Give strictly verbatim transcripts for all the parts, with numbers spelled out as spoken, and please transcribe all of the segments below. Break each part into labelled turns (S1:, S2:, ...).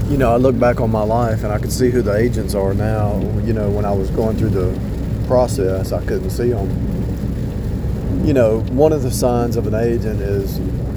S1: you know, I look back on my life and I can see who the agents are now. You know, when I was going through the process, I couldn't see them. You know, one of the signs of an agent is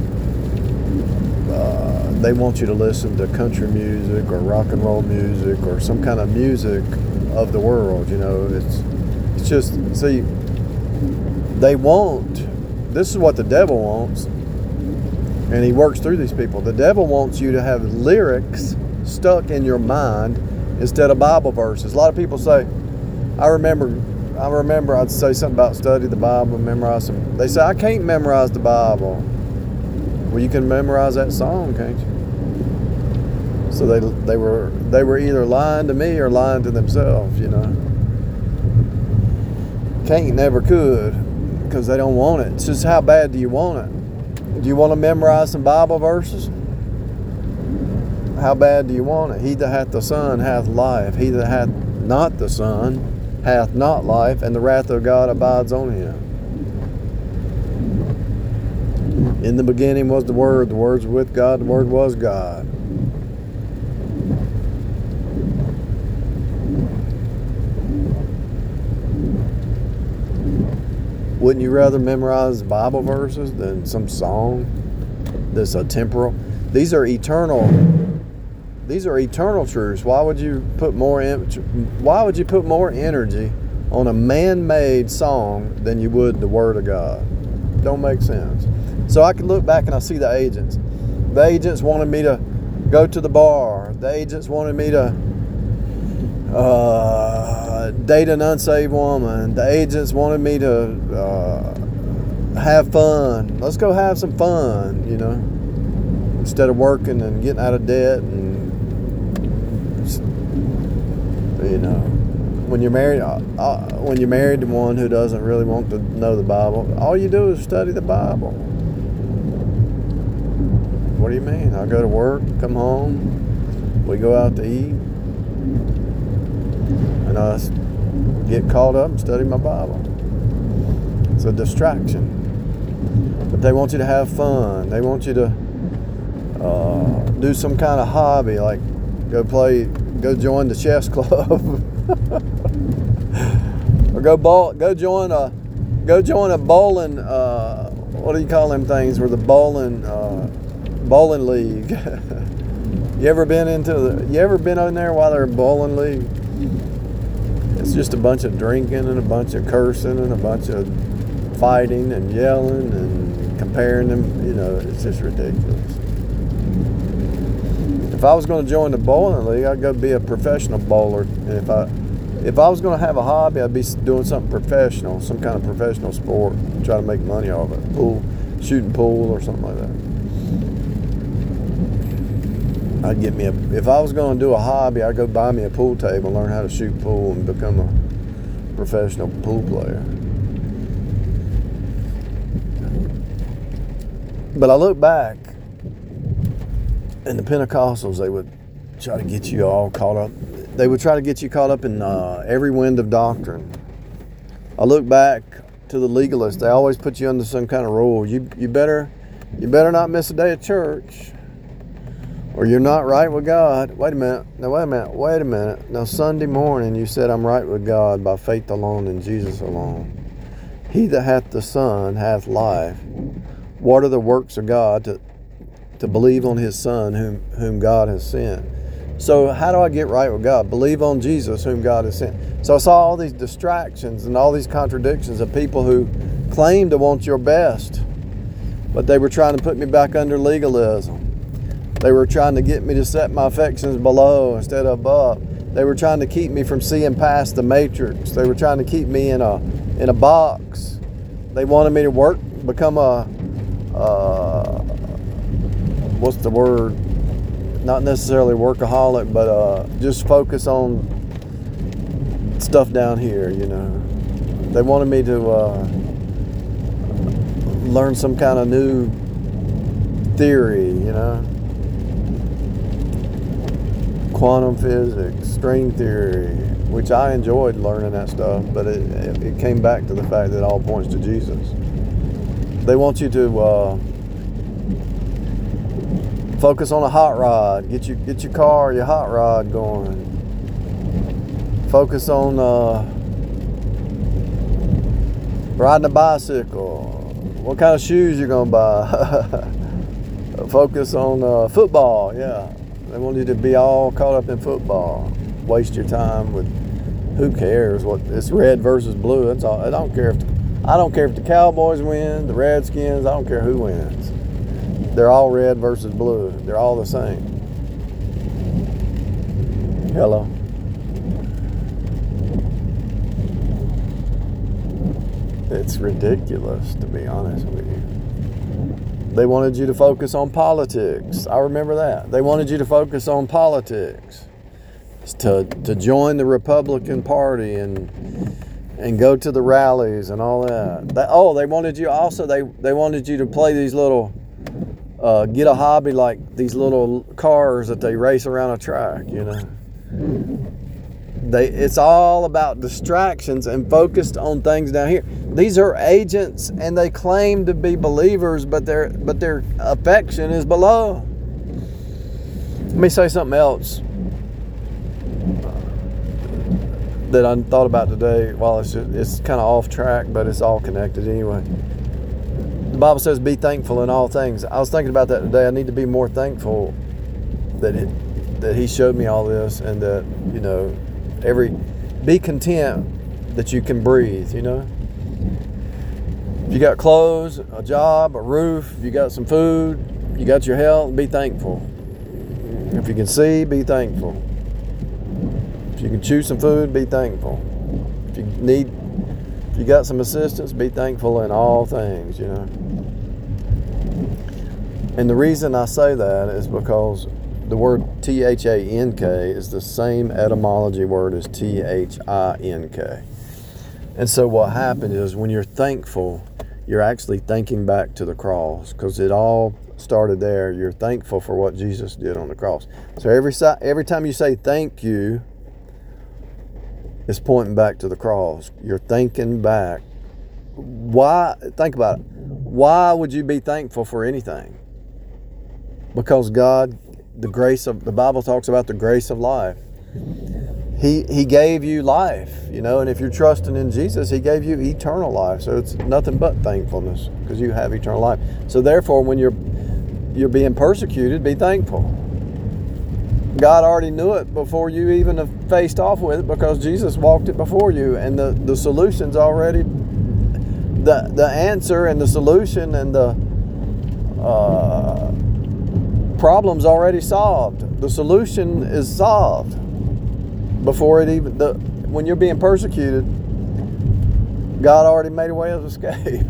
S1: uh, they want you to listen to country music or rock and roll music or some kind of music of the world. You know, it's it's just, see, they want, this is what the devil wants, and he works through these people. The devil wants you to have lyrics stuck in your mind instead of Bible verses. A lot of people say, I remember I remember I'd say something about study the Bible, memorize some. They say, I can't memorize the Bible. Well, you can memorize that song, can't you? So they they were they were either lying to me or lying to themselves, you know. Can't, never could, because they don't want it. It's just, how bad do you want it? Do you want to memorize some Bible verses? How bad do you want it? He that hath the Son hath life. He that hath not the Son hath not life, and the wrath of God abides on him. In the beginning was the Word, the Word was with God, the Word was God. Wouldn't you rather memorize Bible verses than some song that's a temporal? These are eternal. These are eternal truths. Why would you put more? Why would you put more energy on a man-made song than you would the Word of God? Don't make sense. So I can look back and I see the agents. The agents wanted me to go to the bar. The agents wanted me to uh, date an unsaved woman. The agents wanted me to uh, have fun. Let's go have some fun, you know, instead of working and getting out of debt. And you know, when you're married, uh, when you're married to one who doesn't really want to know the Bible, all you do is study the Bible. What do you mean? I go to work, come home, we go out to eat, and I get caught up and study my Bible. It's a distraction. But they want you to have fun. They want you to uh, do some kind of hobby, like go play, go join the chess club, or go ball, go join a, go join a bowling. Uh, what do you call them things? Where the bowling, uh, bowling league. You ever been into the? You ever been in there while they're bowling league? It's just a bunch of drinking and a bunch of cursing and a bunch of fighting and yelling and comparing them. You know, it's just ridiculous. If I was going to join the bowling league, I'd go be a professional bowler. And if I, if I was going to have a hobby, I'd be doing something professional, some kind of professional sport, try to make money off it, pool, shooting pool or something like that. I'd get me a. If I was going to do a hobby, I'd go buy me a pool table, learn how to shoot pool, and become a professional pool player. But I look back. And the Pentecostals, they would try to get you all caught up. They would try to get you caught up in uh, every wind of doctrine. I look back to the legalists. They always put you under some kind of rule. You you better you better not miss a day of church, or you're not right with God. Wait a minute. Now wait a minute. Wait a minute. Now Sunday morning you said I'm right with God by faith alone in Jesus alone. He that hath the Son hath life. What are the works of God to to believe on His Son whom whom God has sent? So how do I get right with God? Believe on Jesus whom God has sent. So I saw all these distractions and all these contradictions of people who claim to want your best, but they were trying to put me back under legalism. They were trying to get me to set my affections below instead of above. They were trying to keep me from seeing past the matrix. They were trying to keep me in a in a box. They wanted me to work, become a uh, what's the word? Not necessarily workaholic, but uh, just focus on stuff down here, you know. They wanted me to uh, learn some kind of new theory, you know. Quantum physics, string theory, which I enjoyed learning that stuff, but it, it came back to the fact that it all points to Jesus. They want you to uh, Focus on a hot rod. Get you get your car, your hot rod going. Focus on uh, riding a bicycle. What kind of shoes you're gonna buy? Focus on uh, football. Yeah, they want you to be all caught up in football. Waste your time with who cares what it's red versus blue. That's all. I don't care if I don't care if the Cowboys win, the Redskins. I don't care who wins. They're all red versus blue. They're all the same. Hello. It's ridiculous, to be honest with you. They wanted you to focus on politics. I remember that. They wanted you to focus on politics. To to join the Republican Party and and go to the rallies and all that. They, oh, they wanted you also, they, they wanted you to play these little, uh, get a hobby like these little cars that they race around a track, you know. They, it's all about distractions and focused on things down here. These are agents and they claim to be believers, but their but their affection is below. Let me say something else that I thought about today. While it's just, it's kind of off track, but it's all connected anyway. The Bible says, "Be thankful in all things." I was thinking about that today. I need to be more thankful that it that He showed me all this, and that you know. Every, be content that you can breathe, you know. If you got clothes, a job, a roof, you got some food, you got your health, be thankful. If you can see, be thankful. If you can chew some food, be thankful. If you need, if you got some assistance, be thankful in all things, you know. And the reason I say that is because the word T H A N K is the same etymology word as T H I N K. And so what happens is when you're thankful, you're actually thinking back to the cross, because it all started there. You're thankful for what Jesus did on the cross. So every every time you say thank you, it's pointing back to the cross. You're thinking back. Why? Think about it. Why would you be thankful for anything? Because God, the grace of, the Bible talks about the grace of life. He He gave you life, you know, and if you're trusting in Jesus, He gave you eternal life. So it's nothing but thankfulness, because you have eternal life. So therefore, when you're you're being persecuted, be thankful. God already knew it before you even have faced off with it, because Jesus walked it before you, and the, the solution's already, the, the answer and the solution and the uh, problem's already solved. The solution is solved before it even, the, when you're being persecuted, God already made a way of escape.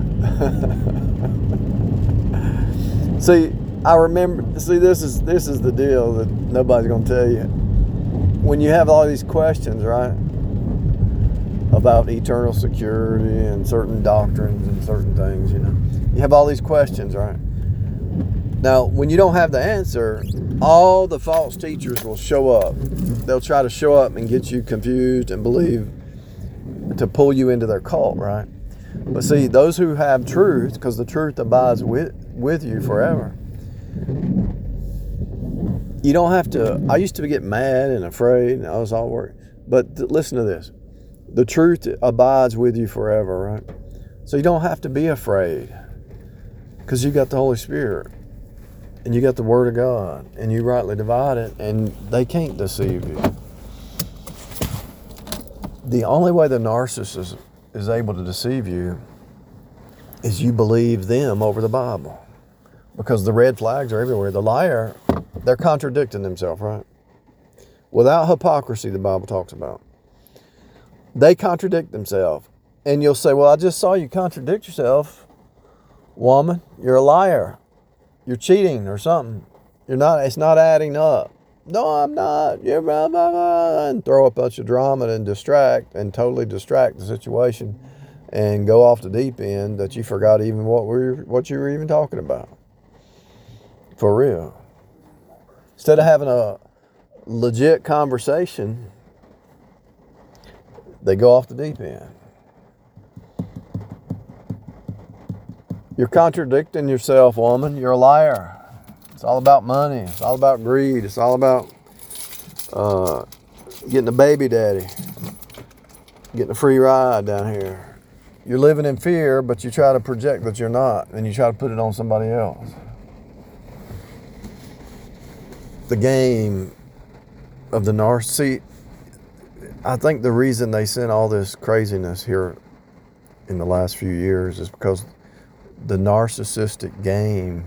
S1: See, I remember, see, this is this is the deal that nobody's going to tell you. When you have all these questions, right, about eternal security and certain doctrines and certain things, you know, you have all these questions, right? Now, when you don't have the answer, all the false teachers will show up. They'll try to show up and get you confused and believe, to pull you into their cult, right? But see, those who have truth, because the truth abides with, with you forever, you don't have to. I used to get mad and afraid, and I was all worried. But th- listen to this. The truth abides with you forever, right? So you don't have to be afraid, because you got the Holy Spirit. And you got the Word of God, and you rightly divide it, and they can't deceive you. The only way the narcissist is able to deceive you is you believe them over the Bible. Because the red flags are everywhere. The liar, they're contradicting themselves, right? Without hypocrisy, the Bible talks about. They contradict themselves. And you'll say, well, I just saw you contradict yourself, woman. You're a liar. You're cheating or something. You're not, it's not adding up. No, I'm not. You're blah, blah, blah, and throw a bunch of drama and distract and totally distract the situation and go off the deep end that you forgot even what we were, what you were even talking about. For real. Instead of having a legit conversation, they go off the deep end. You're contradicting yourself, woman. You're a liar. That's It's all about money. It's all about greed. It's all about uh, getting a baby daddy, getting a free ride down here. You're living in fear, but you try to project that you're not, and you try to put it on somebody else. The game of the narcissist. I think the reason they sent all this craziness here in the last few years is because the narcissistic game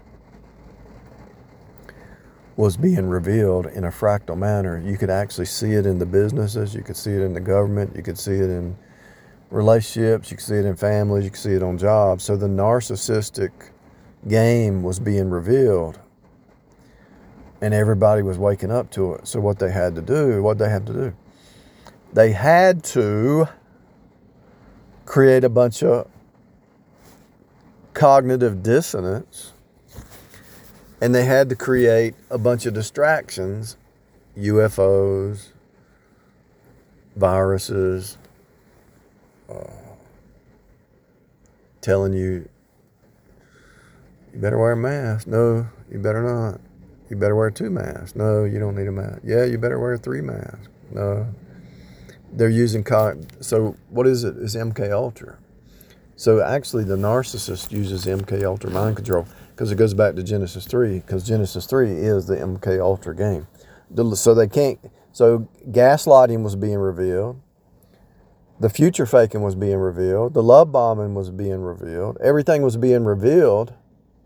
S1: was being revealed in a fractal manner. You could actually see it in the businesses, you could see it in the government, you could see it in relationships, you could see it in families, you could see it on jobs. So the narcissistic game was being revealed, and everybody was waking up to it. So what they had to do, what they had to do, they had to create a bunch of cognitive dissonance, and they had to create a bunch of distractions, U F Os, viruses, uh, telling you, you better wear a mask. No, you better not. You better wear two masks. No, you don't need a mask. Yeah, you better wear three masks. No. They're using, con- so what is it? It's M K Ultra. So actually the narcissist uses M K Ultra mind control because it goes back to Genesis three, because Genesis three is the M K Ultra game. So they can't, so gaslighting was being revealed. The future faking was being revealed. The love bombing was being revealed. Everything was being revealed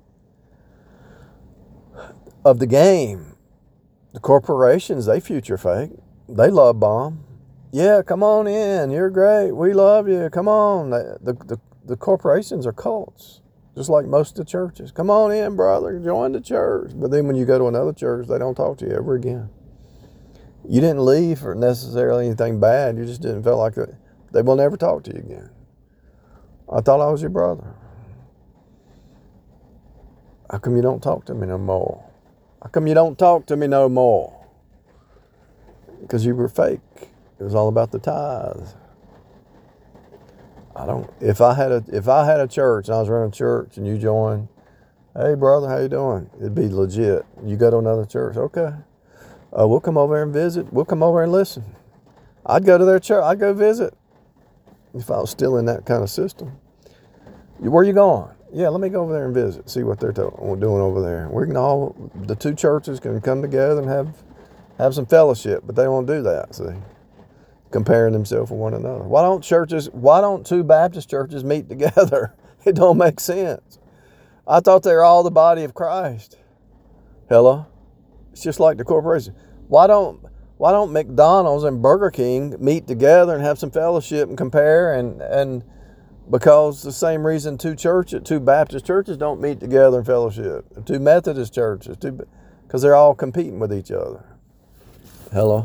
S1: of the game. The corporations, they future fake. They love bomb. Yeah, come on in. You're great. We love you. Come on. The, the, the corporations are cults, just like most of the churches. Come on in, brother. Join the church. But then when you go to another church, they don't talk to you ever again. You didn't leave for necessarily anything bad. You just didn't feel like it. They will never talk to you again. I thought I was your brother. How come you don't talk to me no more? How come you don't talk to me no more? Because you were fake. It was all about the tithe. I don't. If I had a if I had a church and I was running a church and you joined, hey brother, how you doing? It'd be legit. You go to another church, okay? Uh, we'll come over and visit. We'll come over and listen. I'd go to their church. I'd go visit if I was still in that kind of system. Where you going? Yeah, let me go over there and visit. See what they're to- doing over there. We can all the two churches can come together and have have some fellowship, but they won't do that. See. Comparing themselves with one another. Why don't churches, why don't two Baptist churches meet together? It don't make sense. I thought they were all the body of Christ. Hello? It's just like the corporation. Why don't why don't McDonald's and Burger King meet together and have some fellowship and compare? And and because the same reason two churches, two Baptist churches don't meet together in fellowship. Two Methodist churches, two, because they're all competing with each other. Hello?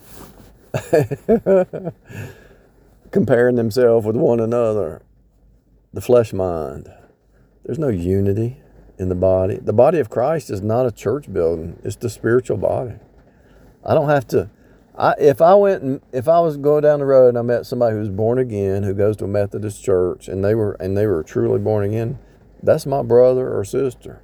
S1: Comparing themselves with one another. The flesh mind. There's no unity in the body. The body of Christ is not a church building. It's the spiritual body. I don't have to. I, if I went and if I was going down the road and I met somebody who's born again, who goes to a Methodist church, and they were and they were truly born again, that's my brother or sister.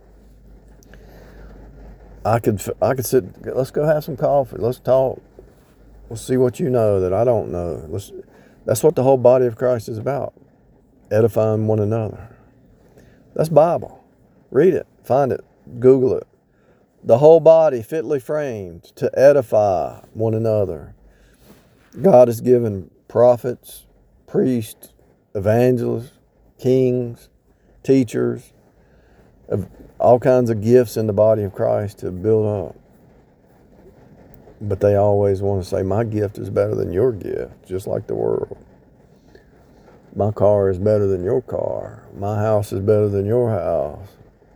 S1: I could I could sit. Let's go have some coffee. Let's talk. Let's see what you know that I don't know. Let's, that's what the whole body of Christ is about. Edifying one another. That's Bible. Read it. Find it. Google it. The whole body fitly framed to edify one another. God has given prophets, priests, evangelists, kings, teachers, all kinds of gifts in the body of Christ to build up. But they always want to say, my gift is better than your gift, just like the world. My car is better than your car. My house is better than your house.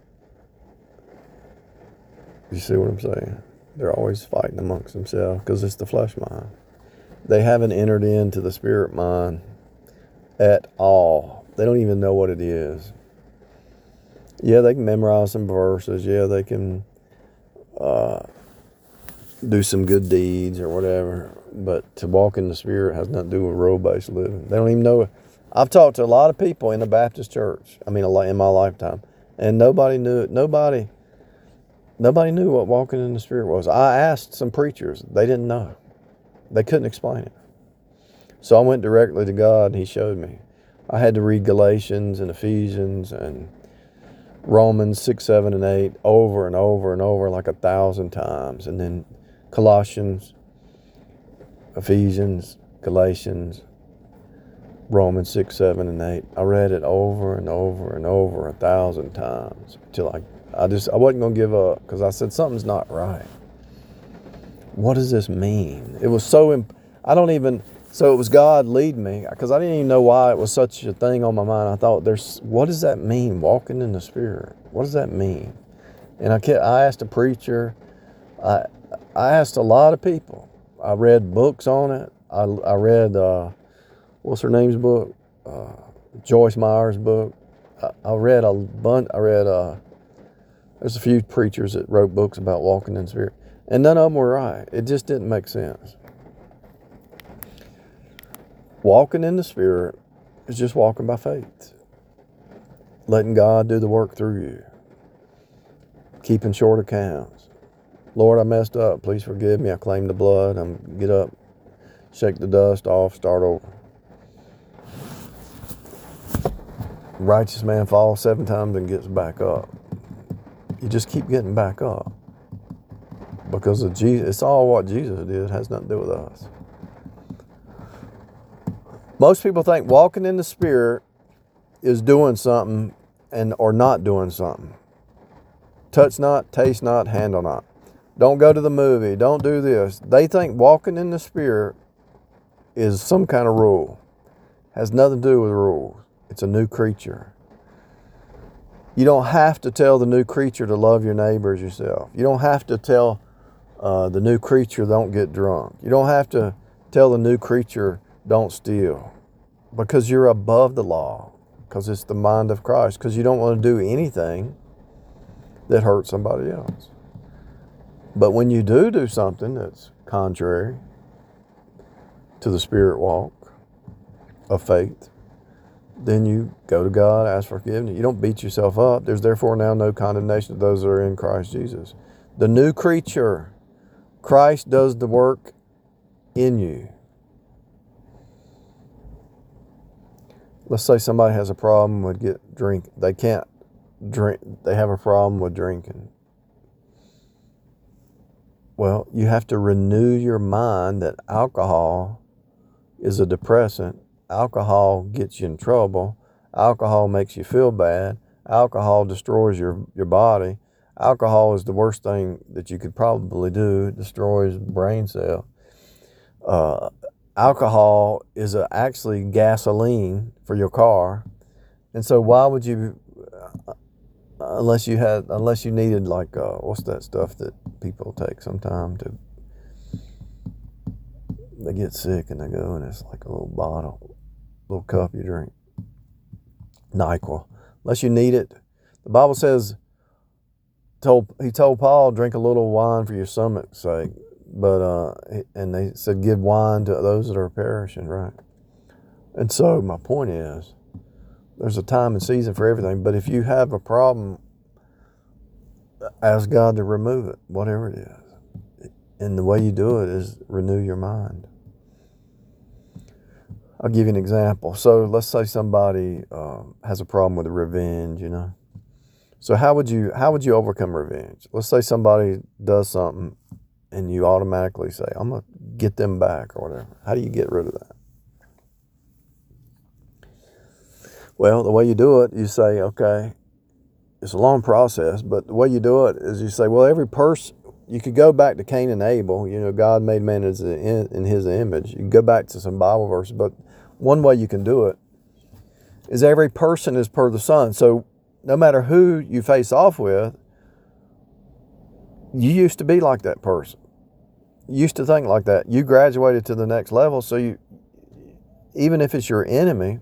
S1: You see what I'm saying? They're always fighting amongst themselves because it's the flesh mind. They haven't entered into the spirit mind at all. They don't even know what it is. Yeah, they can memorize some verses. Yeah, they can uh, do some good deeds or whatever. But to walk in the Spirit has nothing to do with role-based living. They don't even know. I've talked to a lot of people in the Baptist church, I mean, in my lifetime, and nobody knew it. Nobody, Nobody knew what walking in the Spirit was. I asked some preachers. They didn't know. They couldn't explain it. So I went directly to God, and He showed me. I had to read Galatians and Ephesians and Romans six, seven, and eight over and over and over like a thousand times. And then Colossians, Ephesians, Galatians, Romans six, seven, and eight. I read it over and over and over a thousand times till I, I just, I wasn't going to give up because I said, something's not right. What does this mean? It was so, imp- I don't even, so it was God leading me because I didn't even know why it was such a thing on my mind. I thought, there's, what does that mean, walking in the Spirit? What does that mean? And I kept, I asked a preacher, I, I asked a lot of people. I read books on it. I, I read, uh, what's her name's book? Uh, Joyce Meyer's book. I, I read a bunch, I read, uh, there's a few preachers that wrote books about walking in the Spirit. And none of them were right. It just didn't make sense. Walking in the Spirit is just walking by faith. Letting God do the work through you. Keeping short accounts. Lord, I messed up. Please forgive me. I claim the blood. I'm get up, shake the dust off, start over. Righteous man falls seven times and gets back up. You just keep getting back up. Because of Jesus. It's all what Jesus did. It has nothing to do with us. Most people think walking in the Spirit is doing something and or not doing something. Touch not, taste not, handle not. Don't go to the movie. Don't do this. They think walking in the Spirit is some kind of rule. Has nothing to do with rules. It's a new creature. You don't have to tell the new creature to love your neighbor as yourself. You don't have to tell uh, the new creature don't get drunk. You don't have to tell the new creature don't steal, because you're above the law, because it's the mind of Christ, because you don't want to do anything that hurts somebody else. But when you do do something that's contrary to the Spirit walk of faith, then you go to God, ask for forgiveness. You don't beat yourself up. There's therefore now no condemnation to those that are in Christ Jesus. The new creature, Christ does the work in you. Let's say somebody has a problem with get drink. They can't drink. They have a problem with drinking. Well, you have to renew your mind that alcohol is a depressant. Alcohol gets you in trouble. Alcohol makes you feel bad. Alcohol destroys your, your body. Alcohol is the worst thing that you could probably do. It destroys brain cells. Uh, alcohol is a, actually gasoline for your car. And so why would you, uh, unless you had, unless you needed like, uh, what's that stuff that people take sometime to, they get sick and they go and it's like a little bottle, little cup you drink. NyQuil. Unless you need it. The Bible says, told he told Paul, drink a little wine for your stomach's sake. But, uh, and they said, give wine to those that are perishing, right? And so my point is, there's a time and season for everything. But if you have a problem, ask God to remove it, whatever it is. And the way you do it is renew your mind. I'll give you an example. So let's say somebody uh, has a problem with revenge, you know. So how would you how would you overcome revenge? Let's say somebody does something and you automatically say, I'm going to get them back or whatever. How do you get rid of that? Well, the way you do it, you say, okay, it's a long process, but the way you do it is you say, well, every person, you could go back to Cain and Abel. You know, God made man as in, in his image. You can go back to some Bible verses, but one way you can do it is every person is per the Son. So no matter who you face off with, you used to be like that person. You used to think like that. You graduated to the next level, so you, even if it's your enemy,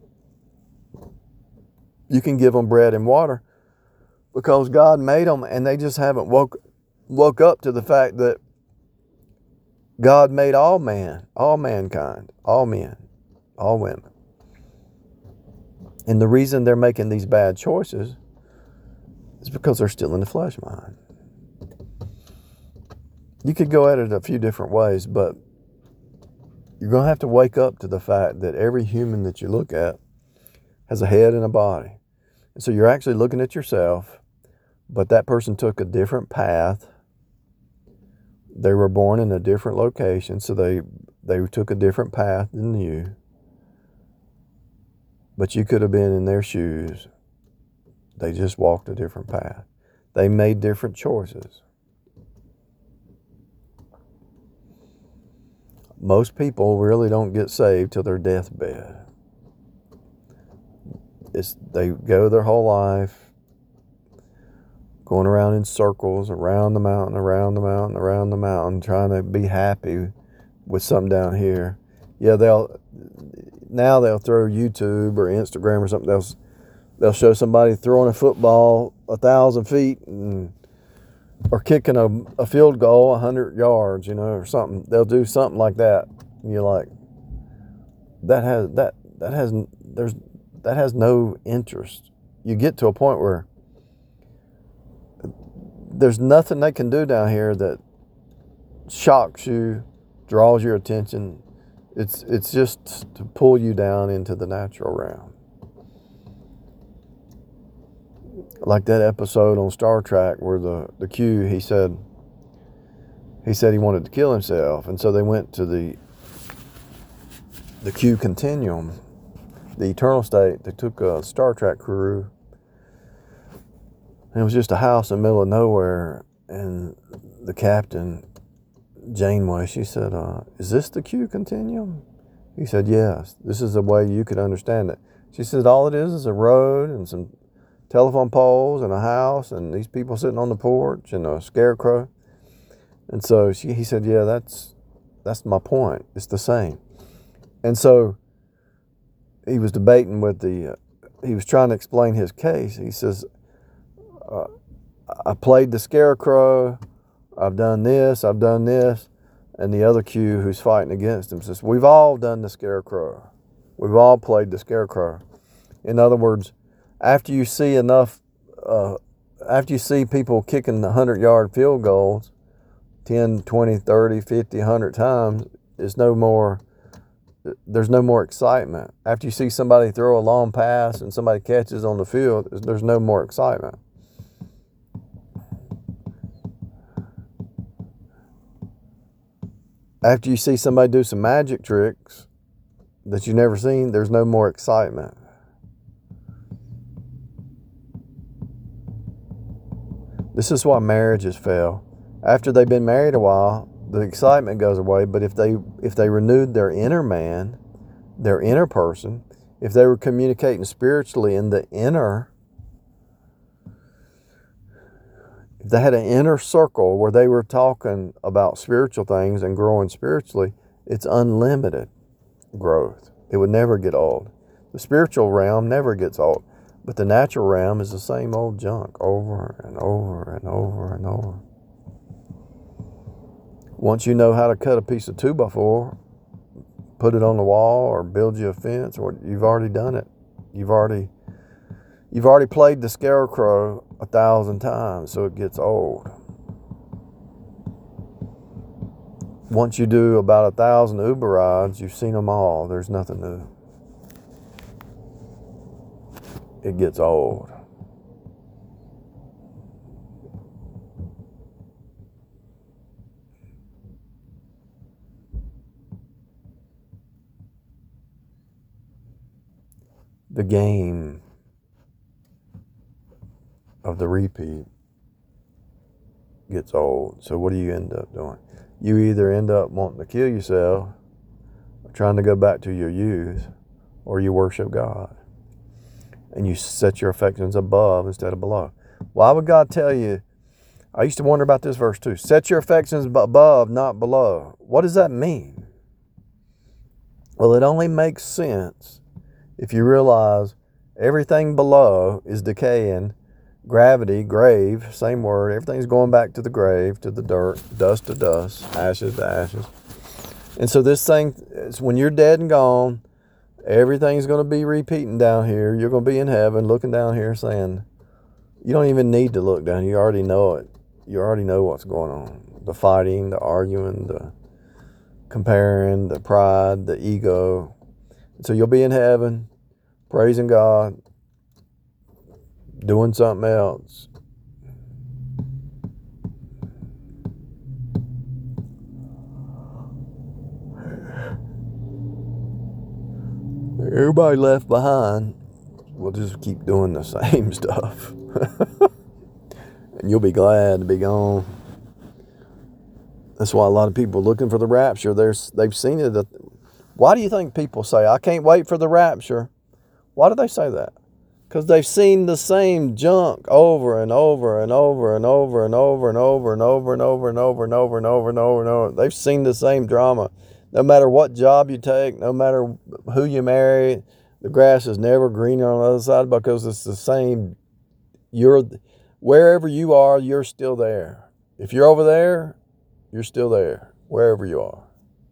S1: you can give them bread and water because God made them and they just haven't woke, woke up to the fact that God made all man, all mankind, all men, all women. And the reason they're making these bad choices is because they're still in the flesh mind. you could go at it a few different ways, but you're going to have to wake up to the fact that every human that you look at has a head and a body. And so you're actually looking at yourself, but that person took a different path. They were born in a different location, so they they took a different path than you. But you could have been in their shoes. They just walked a different path. They made different choices. Most people really don't get saved till their deathbed. It's, they go their whole life going around in circles, around the mountain, around the mountain, around the mountain, trying to be happy with something down here. Yeah, they'll now they'll throw YouTube or Instagram or something else. They'll show somebody throwing a football a thousand feet and or kicking a, a field goal a hundred yards, you know, or something. They'll do something like that, and you're like, that has that that has there's that has no interest. You get to a point where there's nothing they can do down here that shocks you, draws your attention. It's it's just to pull you down into the natural realm. Like that episode on Star Trek where the, the Q, he said, he said he wanted to kill himself. And so they went to the, the Q continuum, the eternal state. They took a Star Trek crew. And it was just a house in the middle of nowhere. And the captain, Janeway, she said, uh, is this the Q continuum? He said, yes, this is the way you could understand it. She said, all it is is a road and some telephone poles and a house and these people sitting on the porch and a scarecrow. And so she, he said, yeah, that's that's my point. It's the same. And so he was debating with the, uh, he was trying to explain his case. He says, uh, I played the scarecrow. I've done this. I've done this. And the other Q who's fighting against him says, we've all done the scarecrow. We've all played the scarecrow. In other words, after you see enough, uh, after you see people kicking the hundred-yard field goals ten, twenty, thirty, fifty, one hundred times, it's no more, there's no more excitement. After you see somebody throw a long pass and somebody catches on the field, there's no more excitement. After you see somebody do some magic tricks that you've never seen, there's no more excitement. This is why marriages fail. After they've been married a while, the excitement goes away. But if they if they renewed their inner man, their inner person, if they were communicating spiritually in the inner, if they had an inner circle where they were talking about spiritual things and growing spiritually, it's unlimited growth. It would never get old. The spiritual realm never gets old. But the natural realm is the same old junk over and over and over and over. Once you know how to cut a piece of two by four, put it on the wall or build you a fence, or you've already done it. You've already you've already played the scarecrow a thousand times, so it gets old. Once you do about a thousand Uber rides, you've seen them all. There's nothing new. It gets old. The game of the repeat gets old. So what do you end up doing? You either end up wanting to kill yourself, or trying to go back to your youth, or you worship God. And you set your affections above instead of below. Why would God tell you? I used to wonder about this verse too. Set your affections above, not below. What does that mean? Well, it only makes sense if you realize everything below is decaying. Gravity, grave, same word. Everything's going back to the grave, to the dirt, dust to dust, ashes to ashes. And so this thing, when you're dead and gone, everything's going to be repeating down here. You're going to be in heaven looking down here saying, you don't even need to look down. You already know it. You already know what's going on. the fighting, the arguing, the comparing, the pride, the ego. So you'll be in heaven, praising God, doing something else. Everybody left behind will just keep doing the same stuff. And you'll be glad to be gone. That's why a lot of people are looking for the rapture. They're, they've seen it. Why do you think people say, I can't wait for the rapture? Why do they say that? Because they've seen the same junk over and over and over and over and over and over and over and over and over and over and over and over and over. They've seen the same drama. No matter what job you take, no matter who you marry, the grass is never greener on the other side because it's the same. You're wherever you are, you're still there. If you're over there, you're still there, wherever you are.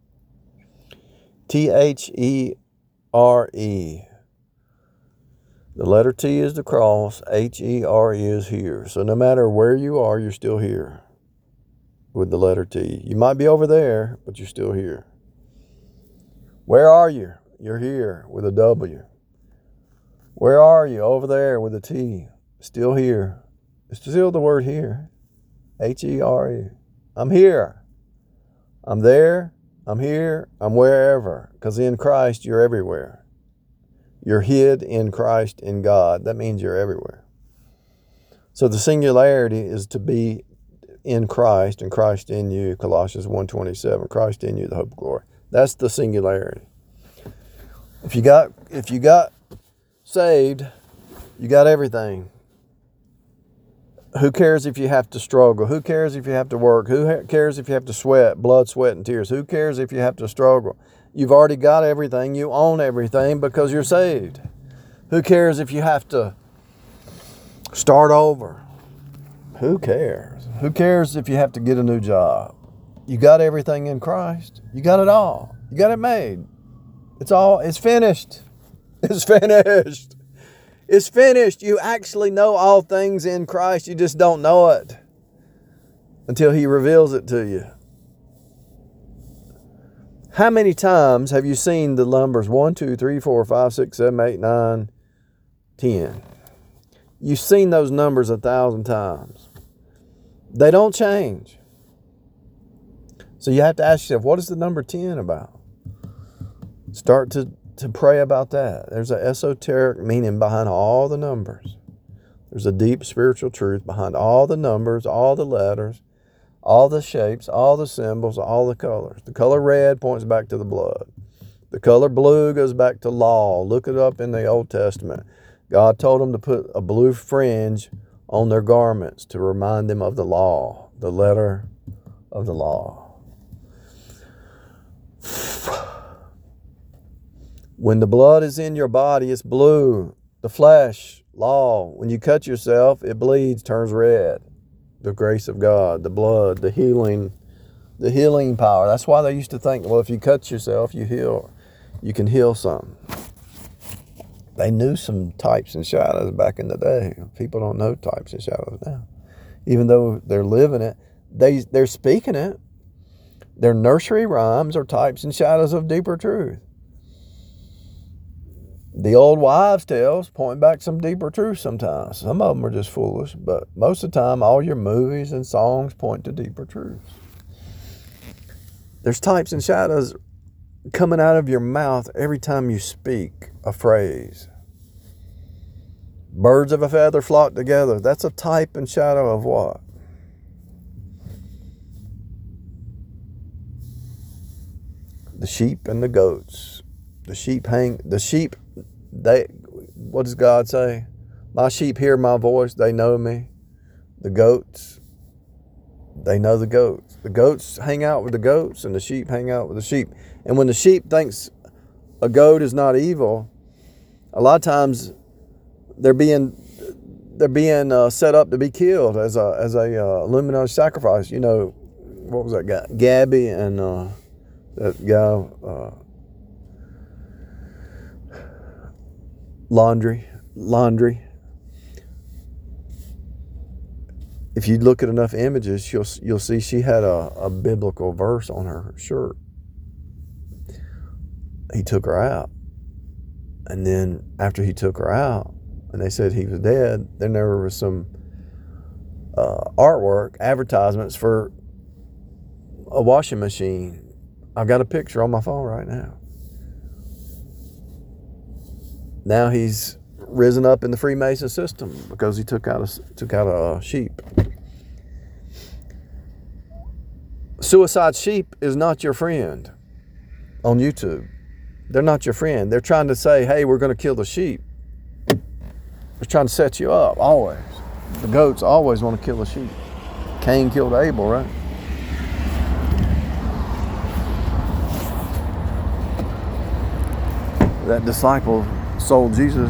S1: T H E R E. The letter T is the cross. H E R E is here. So no matter where you are, you're still here with the letter T. You might be over there, but you're still here. Where are you? You're here with a W. Where are you? Over there with a T. Still here. It's still the word here. H E R E. I'm here. I'm there. I'm here. I'm wherever. Because in Christ, you're everywhere. You're hid in Christ, in God. That means you're everywhere. So the singularity is to be in Christ and Christ in you. Colossians one twenty-seven. Christ in you, the hope of glory. That's the singularity. If you got, if you got saved, you got everything. Who cares if you have to struggle? Who cares if you have to work? Who cares if you have to sweat, blood, sweat, and tears? Who cares if you have to struggle? You've already got everything. You own everything because you're saved. Who cares if you have to start over? Who cares? Who cares if you have to get a new job? You got everything in Christ. You got it all. You got it made. It's all, it's finished. It's finished. It's finished. You actually know all things in Christ. You just don't know it until He reveals it to you. How many times have you seen the numbers one, two, three, four, five, six, seven, eight, nine, ten? You've seen those numbers a thousand times. They don't change. So you have to ask yourself, what is the number ten about? Start to, to pray about that. There's an esoteric meaning behind all the numbers. There's a deep spiritual truth behind all the numbers, all the letters, all the shapes, all the symbols, all the colors. The color red points back to the blood. The color blue goes back to law. Look it up in the Old Testament. God told them to put a blue fringe on their garments to remind them of the law, the letter of the law. When the blood is in your body, it's blue. The flesh, law. When you cut yourself, it bleeds, turns red. The grace of God, the blood, the healing, the healing power. That's why they used to think, well, if you cut yourself, you heal. You can heal something. They knew some types and shadows back in the day. People don't know types and shadows now. Even though they're living it, they, they're speaking it. Their nursery rhymes are types and shadows of deeper truth. The old wives' tales point back some deeper truth sometimes. Some of them are just foolish, but most of the time, all your movies and songs point to deeper truths. There's types and shadows coming out of your mouth every time you speak a phrase. Birds of a feather flock together. That's a type and shadow of what? The sheep and the goats. The sheep hang, the sheep, they, what does God say? My sheep hear my voice, they know me. The goats, they know the goats. The goats hang out with the goats and the sheep hang out with the sheep. And when the sheep thinks a goat is not evil, a lot of times they're being, they're being uh, set up to be killed as a, as a uh, Illuminati sacrifice. You know, what was that guy? Gabby and uh, that guy, uh, Laundry, Laundry. if you look at enough images, you'll you'll see she had a, a biblical verse on her shirt. He took her out, and then after he took her out, and they said he was dead, then there was some uh, artwork, advertisements for a washing machine. I've got a picture on my phone right now. Now he's risen up in the Freemason system because he took out a, took out a sheep. Suicide sheep is not your friend on YouTube. They're not your friend. They're trying to say, hey, we're going to kill the sheep. They're trying to set you up, always. The goats always want to kill the sheep. Cain killed Abel, right? That disciple sold Jesus.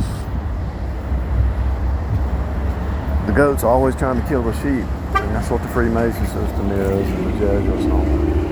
S1: The goats are always trying to kill the sheep. And that's what the Freemason system is, and the Jesuits and all that.